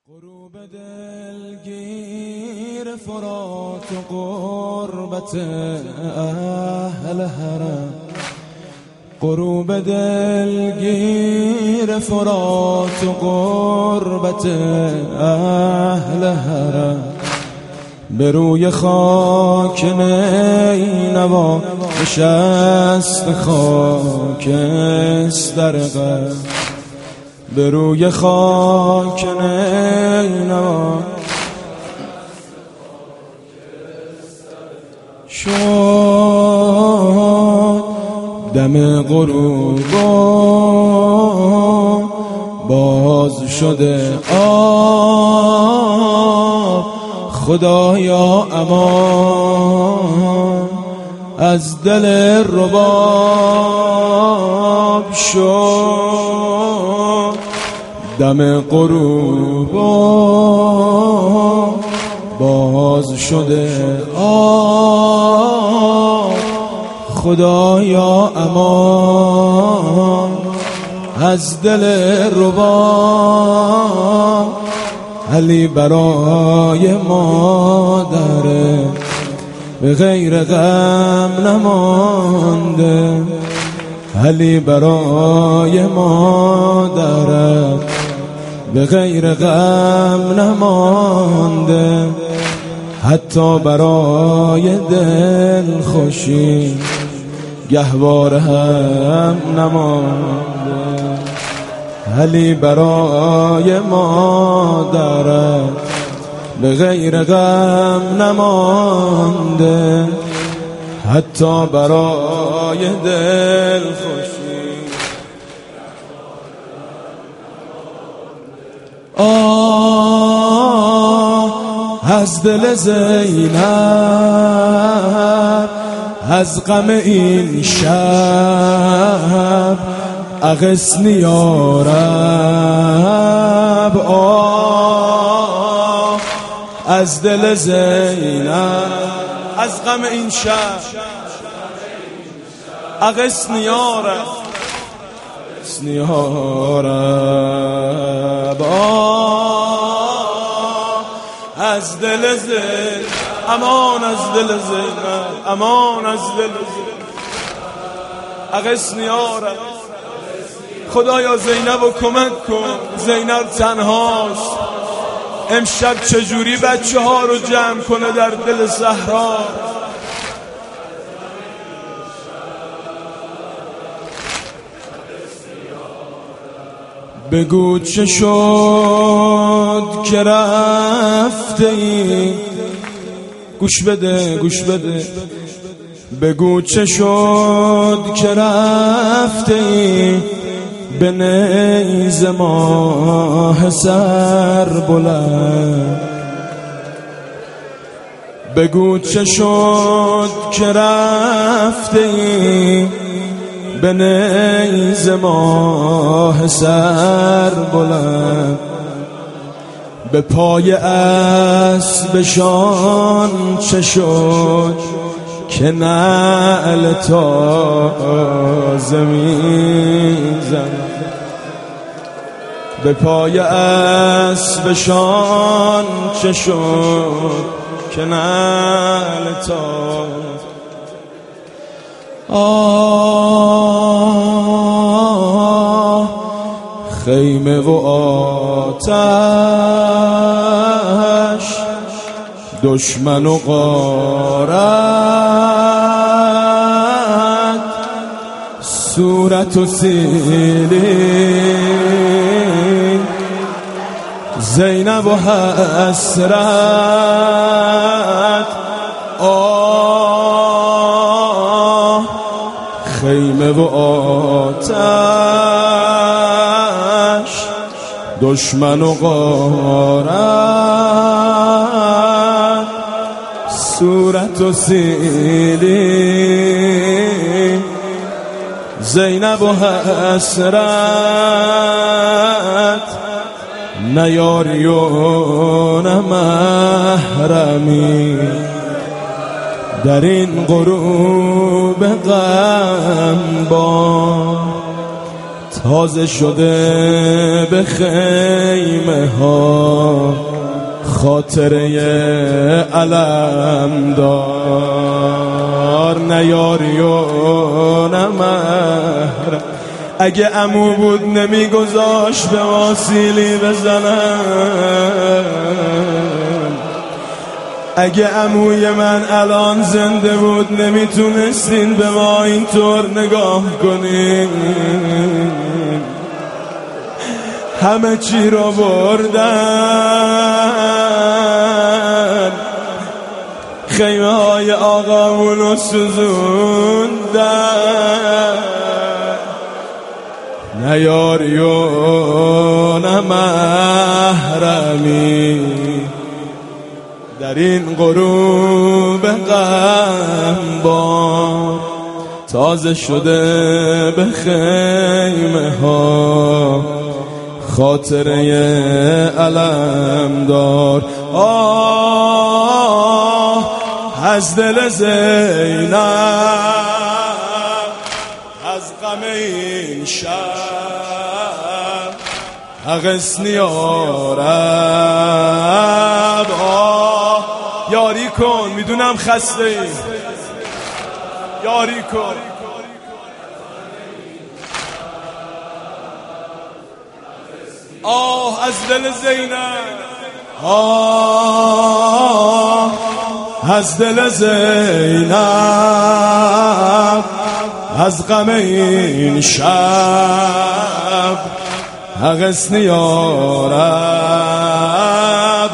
غروب دلگیر فرات و غربت اهل حرم، غروب دلگیر فرات و غربت اهل حرم، به روی خاک نینوا نشست خاکستر غم، به روی خاک نینوا شد دم غروب باز شده آب، خدایا امان از دل رباب شد دم غروب باز شده آب، خدایا امان از دل رباب. علی برای مادره به غیر غم نمانده، علی برای مادره به غیر غم نمانده، حتی برای دل خوشی گهواره هم نمانده. علی برای مادرت به غیر غم نمانده، حتی برای دل خوشی. از دل زینب از غم این شب اغثنی یا رب. از دل زینب از غم این شب اغثنی یا رب، اغثنی یا رب. از دل زینب امان، از دل زینب امان، از دل زینب اغثنی یا رب. خدایا زینب رو کمک کن، زینب تنهاست، امشب چجوری بچه ها رو جمع کنه در دل صحرا. بگو چه شد که رفته ای، گوش بده گوش بده، بگو چه شد که رفته ای به نیز ماه سر بلند. بگو چه شد که رفته ای به نیز ماه سر بلند، به پای اسبشان چه شد که نعل تازه میزن. به پای اسبشان چه شد که نعل تازه. خیمه و آتش، دشمن و غارت، صورت و سیلین، زینب و حسرت. خیمه و آتش، دشمن و غارت، صورت و سیلی، زینب و حسرت. نیاری و نمحرمی در این غروب غم با تازه شده به خیمه ها خاطره علم دار، نه یاری و نه مهر. اگه عمو بود نمیگذاشت به ما سیلی بزنم، اگه عموی من الان زنده بود نمیتونستین به ما اینطور نگاه کنین. همه چی رو بردن، خیمه های آقامون رو سوزوندن، نه یاری و نه محرمی در این غروب غمبار. تازه شده به خیمه ها خاطره علم دار. از دل زینب، از غم این شب حقص نیارد. یاری کن، میدونم خسته ای، یاری کن. از دل زینب، از دل زینب، از غم این شب حقص نیارد.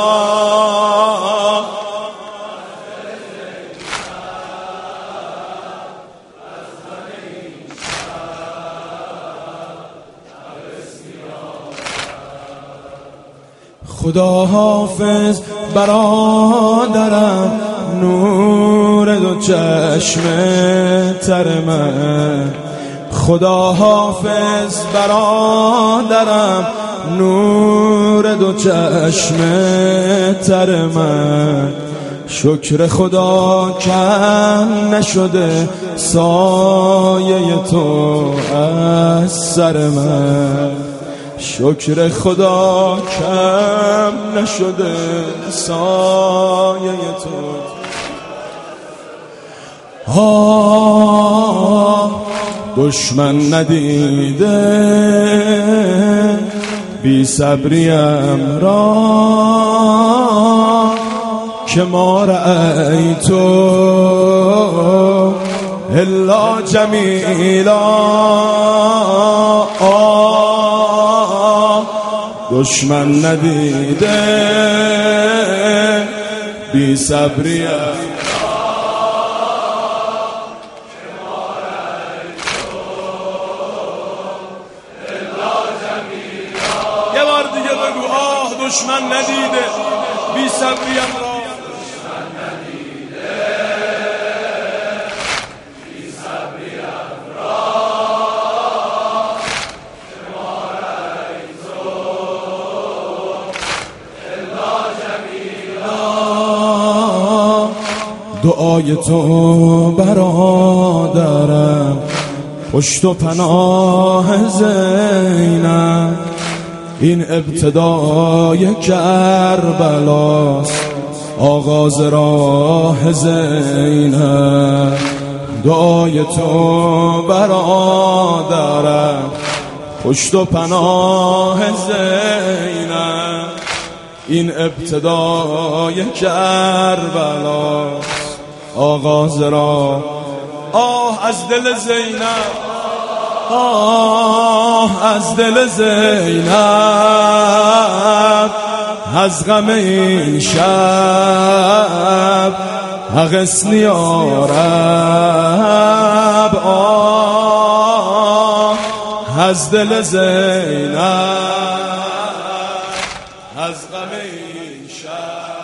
خدا حافظ برادرم، نور دو چشم تر من. خدا حافظ برادرم، نور دو چشم تر من. شکر خدا کم نشده سایه تو از سر من. شکر خدا کم نشده سایه تو. دشمن ندیده بی صبریم را که ما رأیتو الا جمیلا. دشمن ندیده بی صبریم یه بار دیگه بگو دشمن ندیده بی صبریم را. دعای تو برادرم پشت و پناه زینب. این ابتدای کربلاست، آغاز راه زینب. دعای تو برادرم پشت و پناه زینب. این ابتدای کربلاست، آغاز را. از دل زینب، از دل زینب، از غم این شب حقص نیارد. از دل زینب، از غم این شب